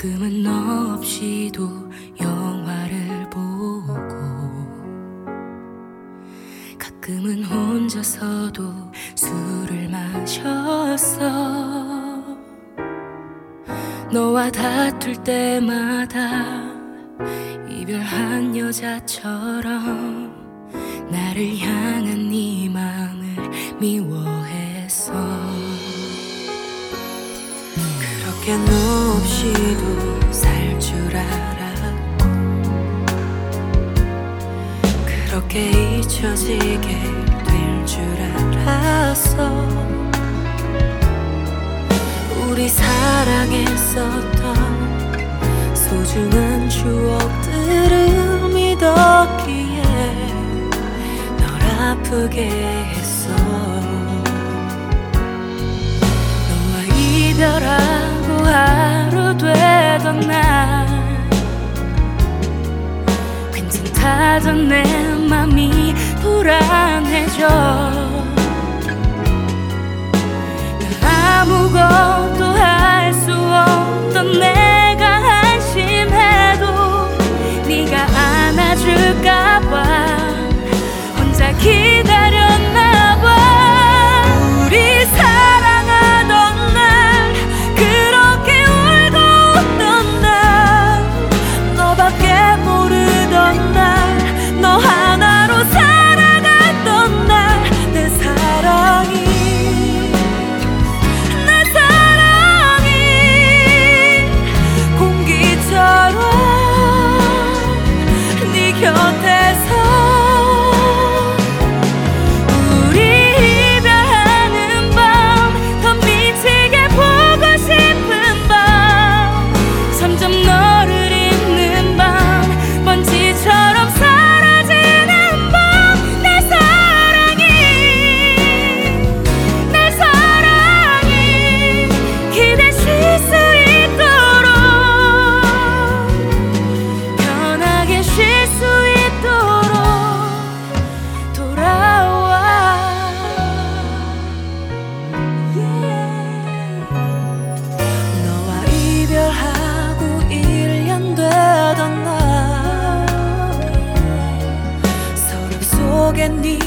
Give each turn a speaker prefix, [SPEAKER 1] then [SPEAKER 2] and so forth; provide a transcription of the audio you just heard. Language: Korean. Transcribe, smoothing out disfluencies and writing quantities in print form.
[SPEAKER 1] 가끔은 너 없이도 영화를 보고, 가끔은 혼자서도 술을 마셨어. 너와 다툴 때마다 이별한 여자처럼 나를 향한 네 맘을 미워했어. 그렇게 너 없이도 살 줄 알았고, 그렇게 잊혀지게 될 줄 알았어. 우리 사랑했었던 소중한 추억들을 믿었기에 널 아프게 했어. 너와 이별하고 하루 되던 날 괜찮다던 내 맘이 불안해져. 아무것도 할 수 없던 내가 한심해도 네가 안아줄까봐 혼자 기다렸나봐. 우리 사랑하던 날, 그렇게 울고 웃던 날, 너밖에 모르던 날, 너 하나로 살아갔던 날, 내 사랑이 곁에서 우리 이별하는 밤, 더 미치게 보고 싶은 밤, 점점 너를 잊는 밤, 먼지처럼 사라지는 밤. 내 사랑이, 내 사랑이 기대실 수 있도록, 편하게 쉴 수 이별하고 1년 되던 날, 서랍 속에 네